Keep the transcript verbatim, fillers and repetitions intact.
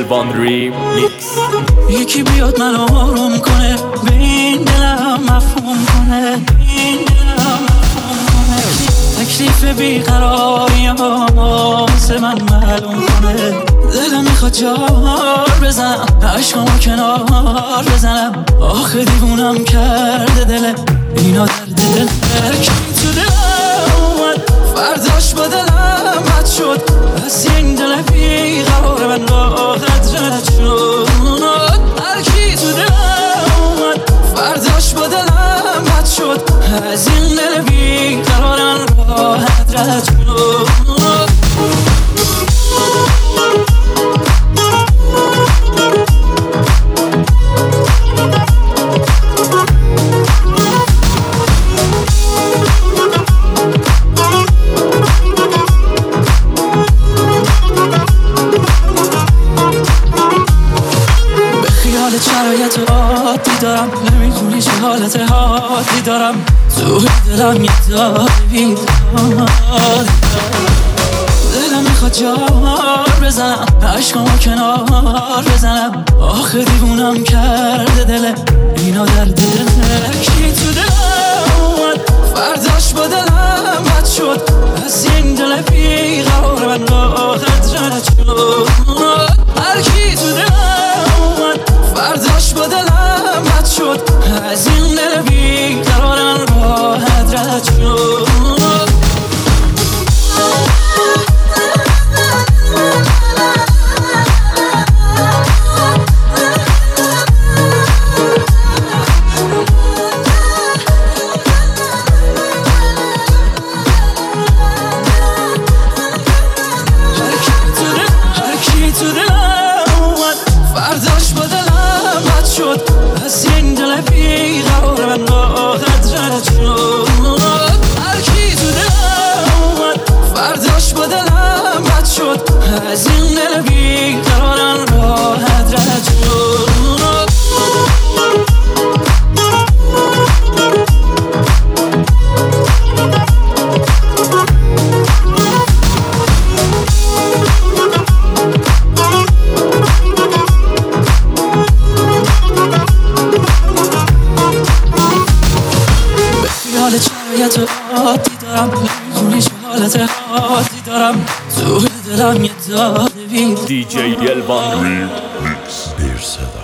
الوان ریمیکس. یکی بیاد من آروم کنه، به این دلم مفهوم کنه، به این دلم مفهوم کنه. تکلیف بیقراریم واسه من معلوم کنه. دلم میخواد جار بزنم، عشقامو کنار بزنم. آخه دیوونم کرده دل اینا، درد دل کی تو دلم اومد، فرداش با دلم بد شد. پس این دل بیقرار من راحت رد شد. هر کی تو دلم اومد، فرداش با دلم بد شد. از این دل بیقرار من راحت رد شد. شرایط عادی دارم، نمیدونی چه حالت حادی دارم. تو دلم یه داد بیداد، دلم میخواد جار بزنم، عشقامو کنار بزنم. آخه دیوونم کرده دل اینا، درد دل کی تو دلم اومد، فرداش با دلم بد شد. از این دل بیقرار من راحت رد شد. هر کی تو دلم اومد، فرداش با دلم بد شد. از این دل بیقرار من راحت رد شد. از این دل بیقرارم راحت رد شد. به خیال شرایط عادی دارم، نمیدونی چه حالت حادی دارم. تو دلم یه داده بید دی جی الوان ریمیکس.